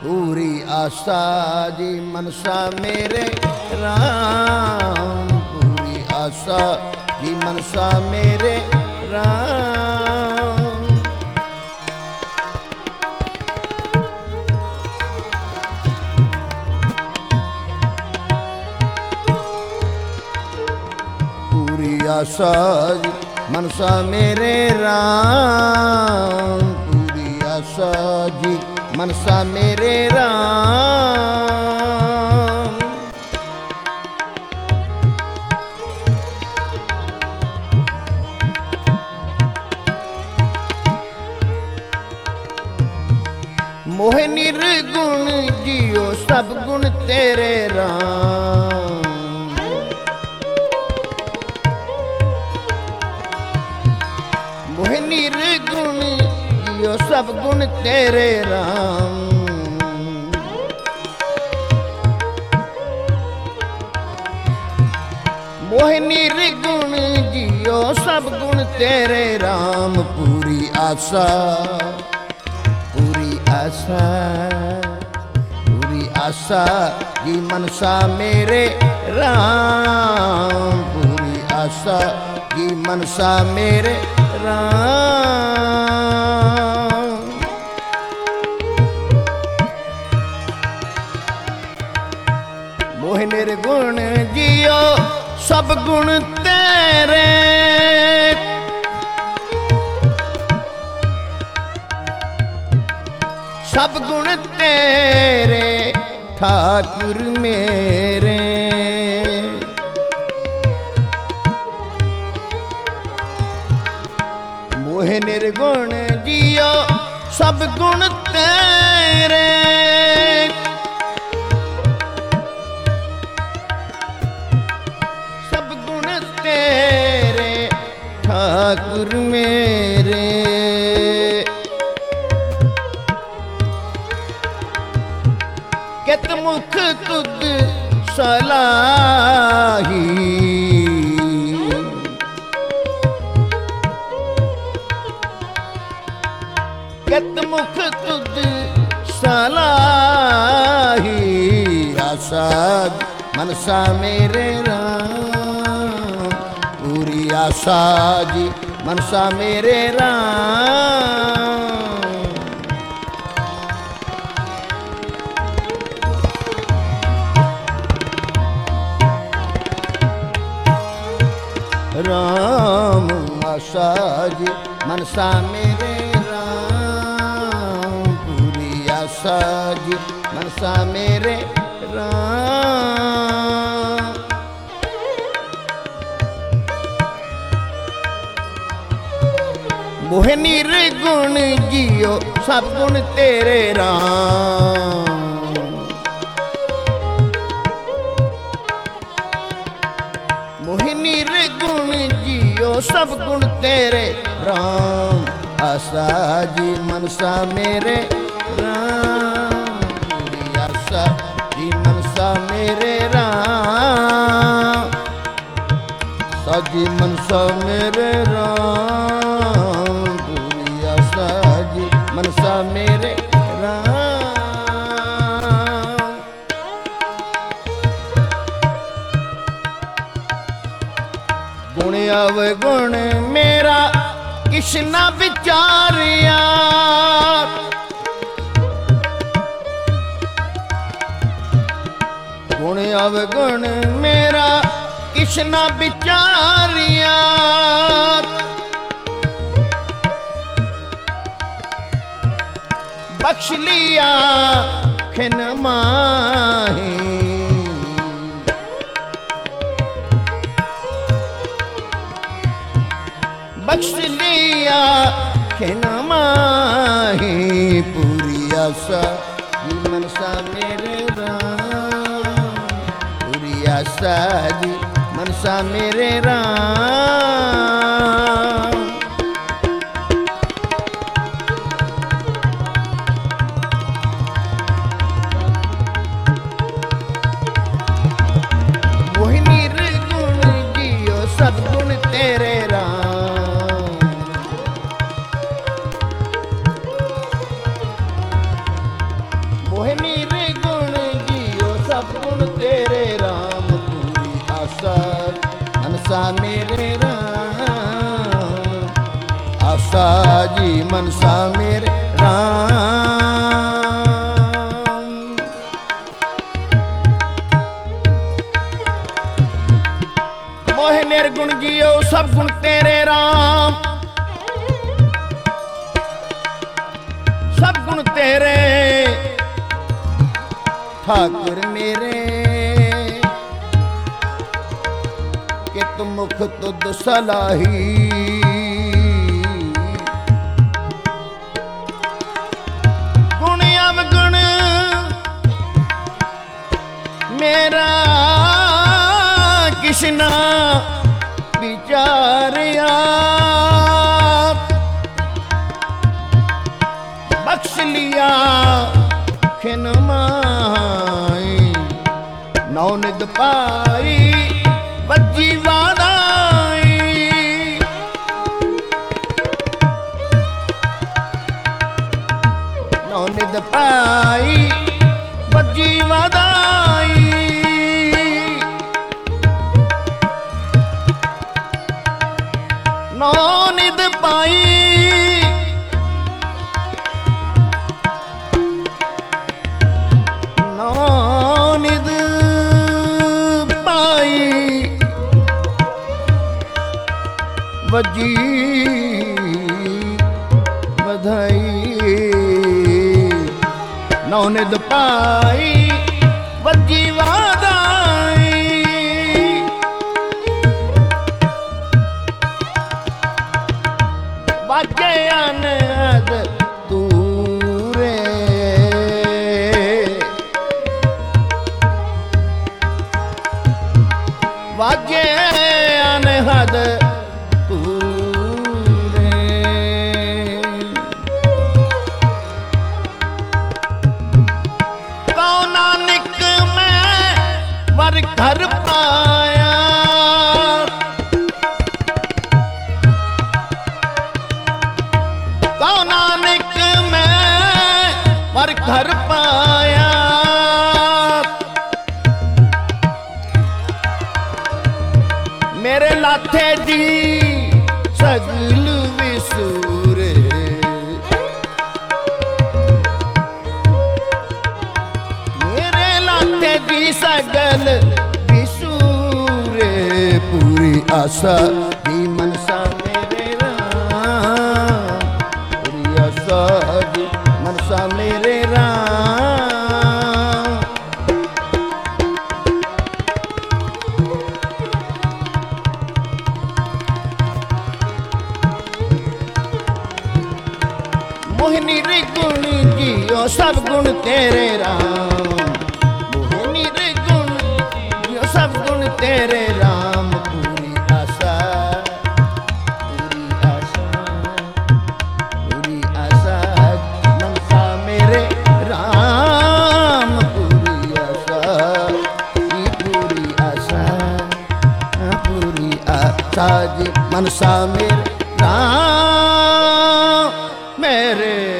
पूरी आशा जी मनसा मेरे राम, पूरी आशा जी मनसा मेरे राम। पूरी आशा जी मनसा मेरे राम, पूरी आशा जी मनसा मेरे राम। मोह निर्गुण जियो सब गुण तेरे राम, मोह निर्गुण जियो सब गुण तेरे राम। मोह निर्गुण जियो सब गुण तेरे राम। पूरी आशा, पूरी आशा, पूरी आशा जी मनसा मेरे राम, पूरी आशा जी मनसा मेरे राम। मोह निर्गुण जियो सब गुण तेरे, सब गुण तेरे ठाकुर मेरे। मोह निर्गुण जियो सब गुण तेरे, सब गुण तेरे ठाकुर मेरे। कित मुख तुद सलाही, कित मुख तुद सलाही। आशा मनसा मेरे राम, पूरी आशा जी मनसा मेरे राम। राम आशा जी मनसा मेरे राम, पूरी आशा जी मनसा मेरे राम। मोह निर्गुण जियो सब गुण तेरे राम, मोह निर्गुण जियो सब गुण तेरे राम। आशा जी मनसा मेरे राम, पूरी आशा जी मनसा मेरे राम, साजी मनसा मेरे राम, पूरी आशा जी मनसा मेरे राम। गुण अवगुण मेरा किश न विचारिया, गुण अवगुण मेरा किश न विचारिया। बख्श लिया खिन माही, बख्श लिया खिन माही। पूरी आशा जी मनसा मेरे राम, पूरी आशा जी मनसा मेरे राम। मोह निर्गुण जियो सद्गुण तेरे राम, मोह आशा जी मनसा मेरे राम। मोह निर्गुण जियो सब गुण तेरे राम, सब गुण तेरे ठाकुर मेरे, कि तुम मुख तुद सलाही। गुण अवगुण मेरा किसना विचारिया, बख्श लिया खिन माई, नौ निद पाई बज्जी वादाई। नौ निद पाई बज्जी वादाई, नौ निद पाई बजी बधाई, नौ निद पाई बजी वादाई। बाजे अनहद तूरे, बाजे अनहद घर पाया, कौ नानक मैं पर घर पाया। मेरे लाथे जी सगल विसूरे, मेरे लाथे जी सगल विसूरे, पूरी आशा जी मनसा मेरे राम, पूरी आशा जी मनसा मेरे राम। मोहिनी रे गुण जियो सब गुण तेरे राम, मोहिनी रे गुण जियो सब गुण तेरे राम। पूरी आशा, पूरी आशा, पूरी आशा मनसा मेरे राम, पूरी आशा, पूरी आशा, पूरी आशा जी मनसा मेरे राम मेरे।